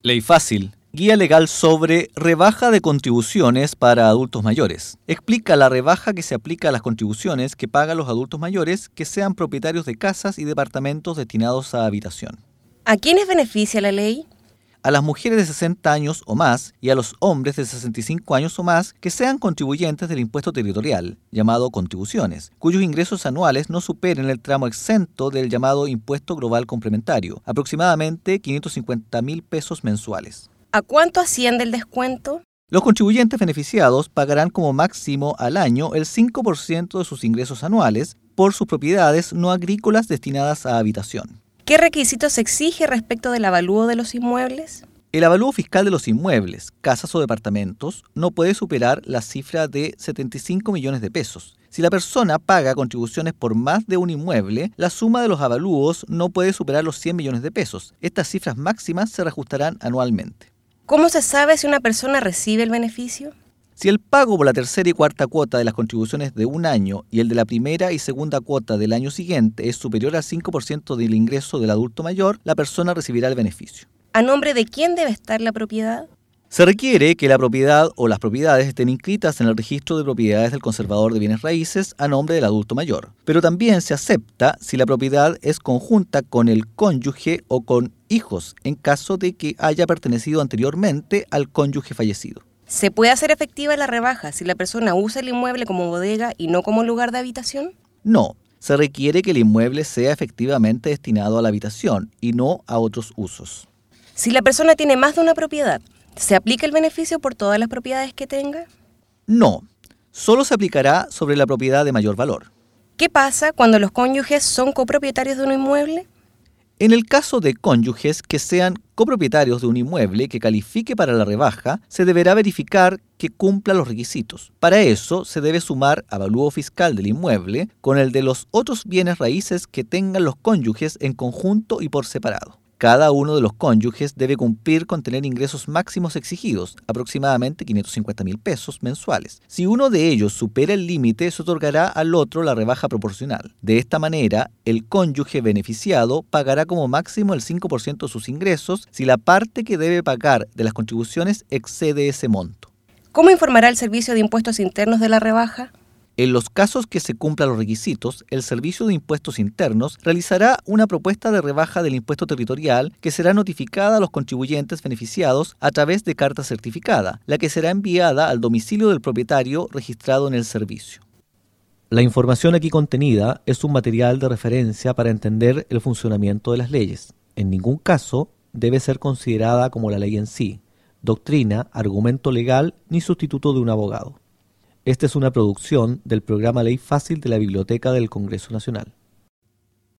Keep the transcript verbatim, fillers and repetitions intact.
Ley Fácil. Guía legal sobre rebaja de contribuciones para adultos mayores. Explica la rebaja que se aplica a las contribuciones que pagan los adultos mayores que sean propietarios de casas y departamentos destinados a habitación. ¿A quiénes beneficia la ley? A las mujeres de sesenta años o más y a los hombres de sesenta y cinco años o más que sean contribuyentes del impuesto territorial, llamado contribuciones, cuyos ingresos anuales no superen el tramo exento del llamado impuesto global complementario, aproximadamente quinientos cincuenta mil pesos mensuales. ¿A cuánto asciende el descuento? Los contribuyentes beneficiados pagarán como máximo al año el cinco por ciento de sus ingresos anuales por sus propiedades no agrícolas destinadas a habitación. ¿Qué requisitos se exige respecto del avalúo de los inmuebles? El avalúo fiscal de los inmuebles, casas o departamentos, no puede superar la cifra de setenta y cinco millones de pesos. Si la persona paga contribuciones por más de un inmueble, la suma de los avalúos no puede superar los cien millones de pesos. Estas cifras máximas se reajustarán anualmente. ¿Cómo se sabe si una persona recibe el beneficio? Si el pago por la tercera y cuarta cuota de las contribuciones de un año y el de la primera y segunda cuota del año siguiente es superior al cinco por ciento del ingreso del adulto mayor, la persona recibirá el beneficio. ¿A nombre de quién debe estar la propiedad? Se requiere que la propiedad o las propiedades estén inscritas en el registro de propiedades del conservador de bienes raíces a nombre del adulto mayor, pero también se acepta si la propiedad es conjunta con el cónyuge o con hijos, en caso de que haya pertenecido anteriormente al cónyuge fallecido. ¿Se puede hacer efectiva la rebaja si la persona usa el inmueble como bodega y no como lugar de habitación? No, se requiere que el inmueble sea efectivamente destinado a la habitación y no a otros usos. Si la persona tiene más de una propiedad, ¿se aplica el beneficio por todas las propiedades que tenga? No, solo se aplicará sobre la propiedad de mayor valor. ¿Qué pasa cuando los cónyuges son copropietarios de un inmueble? En el caso de cónyuges que sean copropietarios de un inmueble que califique para la rebaja, se deberá verificar que cumpla los requisitos. Para eso, se debe sumar avalúo fiscal del inmueble con el de los otros bienes raíces que tengan los cónyuges en conjunto y por separado. Cada uno de los cónyuges debe cumplir con tener ingresos máximos exigidos, aproximadamente quinientos cincuenta mil pesos mensuales. Si uno de ellos supera el límite, se otorgará al otro la rebaja proporcional. De esta manera, el cónyuge beneficiado pagará como máximo el cinco por ciento de sus ingresos si la parte que debe pagar de las contribuciones excede ese monto. ¿Cómo informará el Servicio de Impuestos Internos de la rebaja? En los casos que se cumplan los requisitos, el Servicio de Impuestos Internos realizará una propuesta de rebaja del impuesto territorial que será notificada a los contribuyentes beneficiados a través de carta certificada, la que será enviada al domicilio del propietario registrado en el servicio. La información aquí contenida es un material de referencia para entender el funcionamiento de las leyes. En ningún caso debe ser considerada como la ley en sí, doctrina, argumento legal ni sustituto de un abogado. Esta es una producción del programa Ley Fácil de la Biblioteca del Congreso Nacional.